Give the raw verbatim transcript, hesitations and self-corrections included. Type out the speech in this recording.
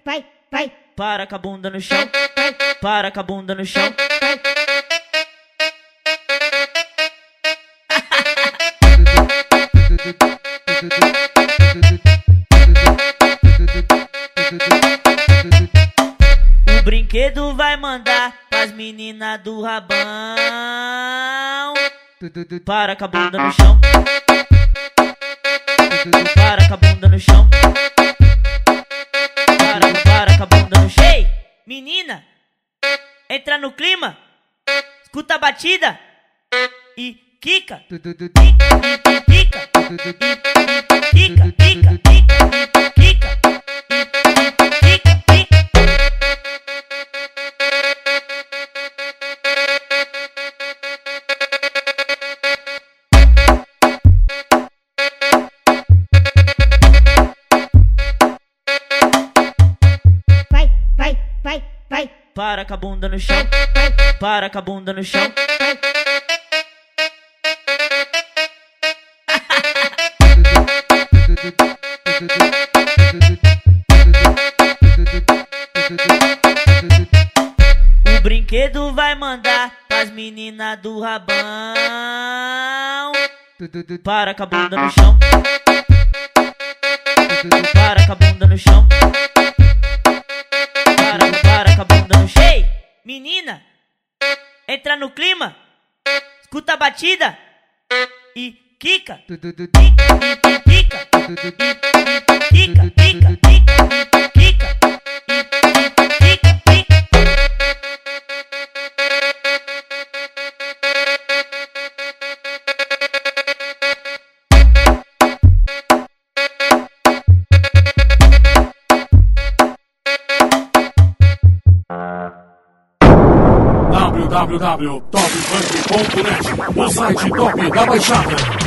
vai, vai. Para com a bunda no chão, para com a bunda no chão. O brinquedo vai mandar pras meninas do rabão. Para com a bunda no chão, para com a bunda no chão. Para, para com a bunda no chão. Ei, menina, entra no clima, escuta a batida e quica, quica, quica, quica, quica, quica, quica. Vai, para com a bunda no chão, para com a bunda no chão. O brinquedo vai mandar pras meninas do rabão. Para com a bunda no chão, para com a bunda no chão. Para, para com a bunda no chão. Ei, menina, entra no clima, escuta a batida e quica, quica, quica, quica, quica, quica, quica, quica. w w w ponto top funk ponto net, o site top da Baixada.